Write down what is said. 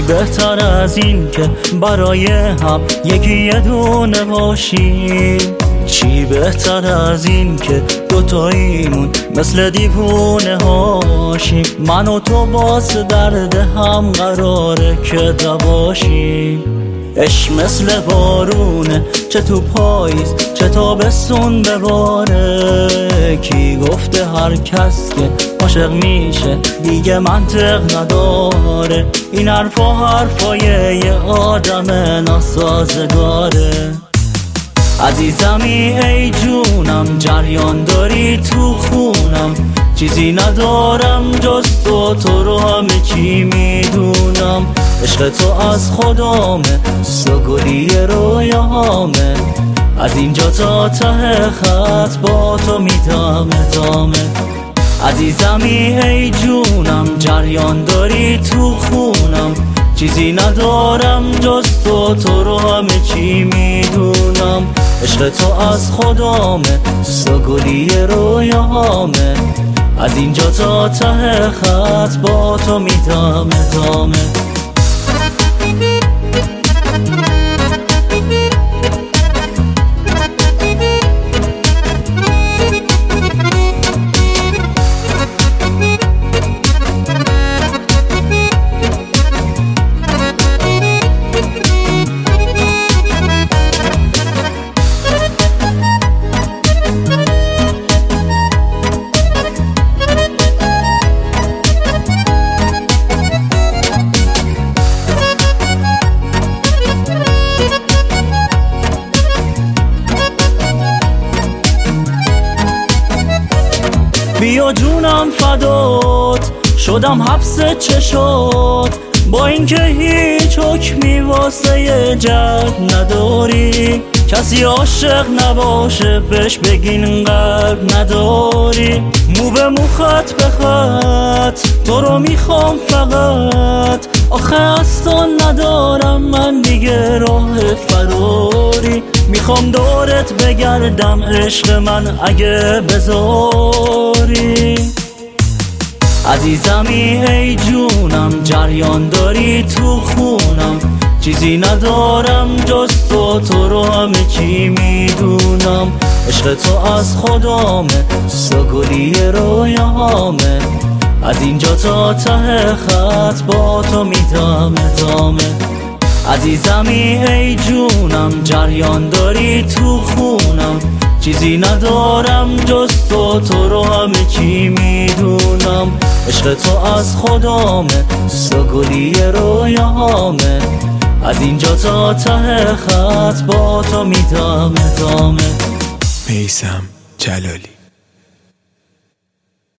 بهتر از این که برای هم یکی دونه باشیم؟ چی بهتر از این که دوتاییمون مثل دیوونه هاشیم؟ من و تو واسه درد هم قراره که دواشیم. عشق مثل بارونه، چه تو پاییز چه تابستون بباره. کی گفته هر کس که عاشق میشه دیگه منطق نداره؟ این حرفای یه آدم ناسازگاره. عزیزمی ای جونم، جریان داری تو خونم، چیزی ندارم جز تو رو همه چی میدونم. عشق تو از خدامه، سوگلی رویاهامه، از اینجا تا ته خط با تو میدم ادامه. عزیزمی ای جونم، جریان داری تو خونم، چیزی ندارم جز تو رو همه چی میدونم. عشق تو از خدامه، سوگلی رویاهامه، از اینجا تا ته خط با تو میدم ادامه. بیا جونم فدات، شدم حبس چشات، با اینکه هیچ حکمی واسه جد نداری. کسی عاشق نباشه بهش بگین قلب نداری. مو به مو خط به خط تو رو میخوام فقط، آخه از تو ندارم من دیگه راه فراری. میخوام دورت بگردم عشق من اگه بذاری. عزیزمی ای جونم، جریان داری تو خونم، چیزی ندارم جز تو رو همه چی میدونم. عشق تو از خدامه، سوگلی رویاهامه، از اینجا تا ته خط با تو میدم ادامه. عزیزمی ای جونم، جریان داری تو خونم، چیزی ندارم جز تو رو همه چی میدونم. عشق تو از خدامه، سوگلی رویاهامه، از اینجا تا ته خط با تو میدم ادامه. میثم جلالی.